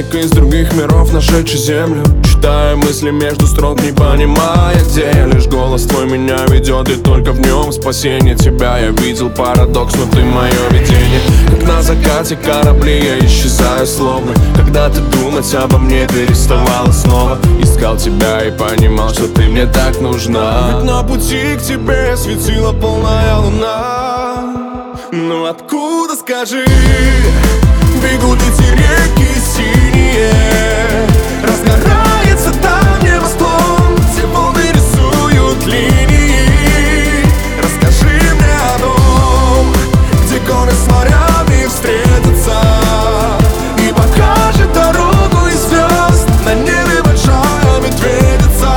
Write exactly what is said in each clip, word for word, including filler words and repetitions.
Призрак из других миров, нашедший землю. Читая мысли между строк, не понимая, где я. Лишь голос твой меня ведет, и только в нем спасение. Тебя я видел, парадокс, но ты мое видение. Как на закате корабли я исчезаю словно. Когда ты думать обо мне переставала снова. Искал тебя и понимал, что ты мне так нужна. Ведь на пути к тебе светила полная луна. Ну откуда, скажи, бегут эти реки синие? Разгорается там небосклон, все волны рисуют линии. Расскажи мне о том, где горы с морями встретятся, и покажет дорогу из звезд на небе большая медведица.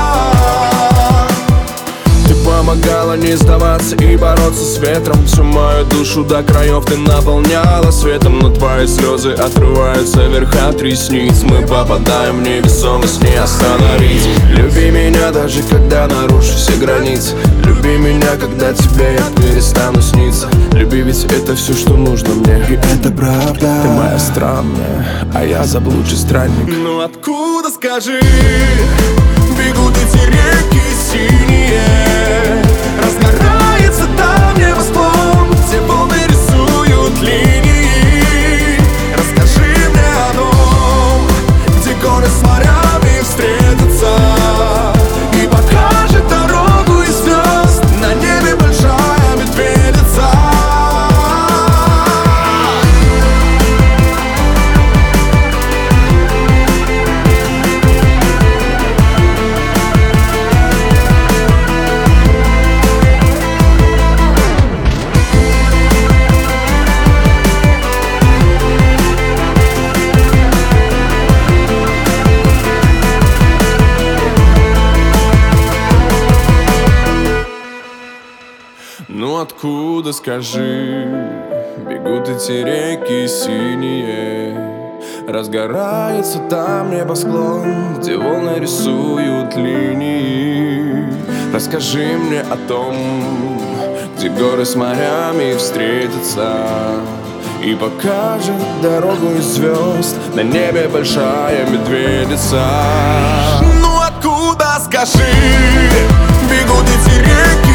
Ты помогала не сдаваться и бороться с ветром. Всю мою душу до краев ты наполняла светом. Но твои слезы отрываются вверх от ресниц. Мы попадаем в невесомость, не остановить. Люби меня даже когда нарушу все границы. Люби меня, когда тебе я перестану сниться. Люби, ведь это все, что нужно мне, и это правда. Ты моя странная, а я заблудший странник. Ну откуда, скажи, бегут эти реки синие? Разгорается там небосклон, все волны рисуют линии. Расскажи мне о том, где горы с морями встретятся, и покажет дорогу из звезд на небе большая медведица. Ну откуда, скажи, бегут эти реки синие? Разгорается там небосклон, где волны рисуют линии. Расскажи мне о том, где горы с морями встретятся, и покажет дорогу из звезд на небе большая медведица. Ну откуда, скажи, бегут эти реки